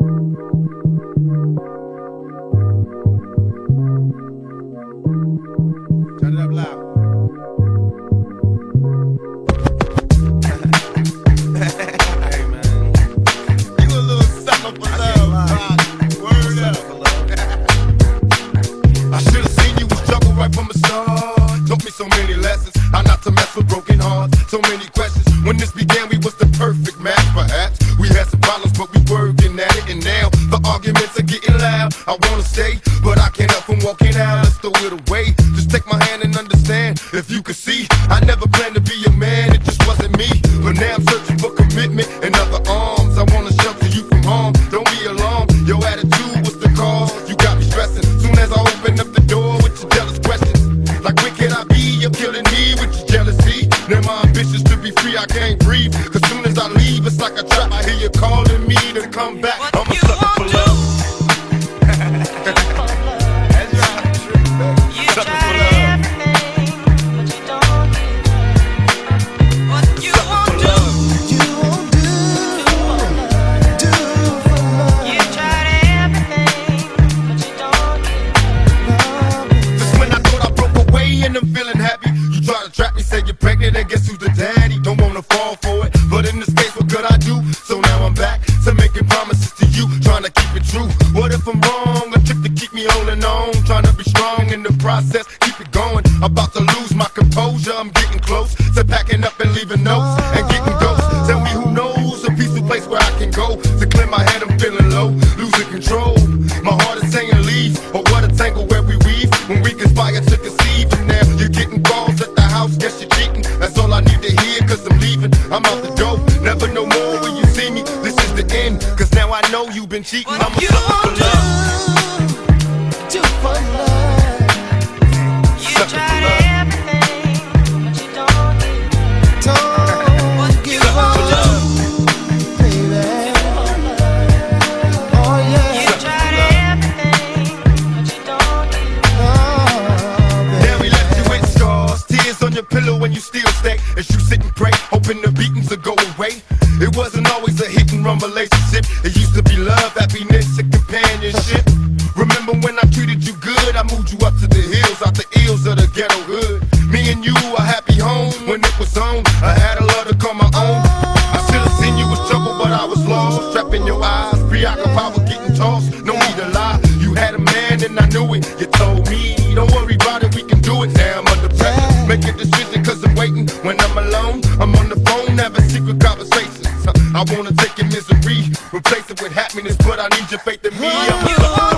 Turn it up loud. Hey man, you a little sucker for love. Word up. I should've seen you was trouble right from the start. Taught me so many lessons, how not to mess with broken hearts. So many questions. When this began, we was the perfect match. Perhaps we had some problems, but we working at it. And now the arguments are getting loud. I wanna stay, but I can't help from walking out. Let's throw it away. Just take my hand and understand. If you could see, I never planned to be your man. It just wasn't me. But now I'm searching for commitment and other arms. I wanna shelter you from harm. Don't be alarmed. Your attitude was the cause. You got me stressing. Soon as I open up the door with your jealous questions, like when can I be? You're killing me with your jealousy. Now my ambitions to be free, I can't breathe. Cause soon as I leave, it's like a trap. I hear you calling me to come back. I'm a sucker for love. That's right. Sucker for love. And I'm feeling happy. You try to trap me, say you're pregnant, and guess who's the daddy? Don't wanna fall for it, but in this case, what could I do? So now I'm back to making promises to you, trying to keep it true. What if I'm wrong? A trick to keep me holding on, trying to be strong in the process, keep it going. About to lose my composure, I'm getting close to packing up and leaving notes and getting ghosts. Tell me who knows a peaceful place where I can go to clear my head. I'm feeling low, losing control. My heart is saying leave, or what a tangle where we weave when we conspire to conceive. And now you're getting calls at the house, guess you're cheating. That's all I need to hear, cause I'm leaving. I'm out the door, never no more when you see me. This is the end, cause now I know you've been cheating. I'm a sucker for love. Do for love. You tried everything, but you don't give up, baby. Oh yeah. You tried everything, but you don't give up, baby. Now we left you with scars, tears on your pillow when you still stay. As you sit and pray, hoping the beatings will go away. It wasn't always a hit and run relationship. It used to be love, happiness, and companionship. Remember when I treated you good? I moved you up to the hills, out the ills of the ghetto hood. Me and you a happy home when it was on. I had a love to call my own. I should've seen you was trouble, but I was lost. Trapped in your eyes, preoccupied with getting tossed. No need to lie, you had a man and I knew it. You told me, don't worry about it, we can do it. Now I'm under pressure, make a decision cause I'm waiting. When I'm alone, I'm on the phone, having secret conversations. I wanna take your misery, replace it with happiness, but I need your faith in me. I'm a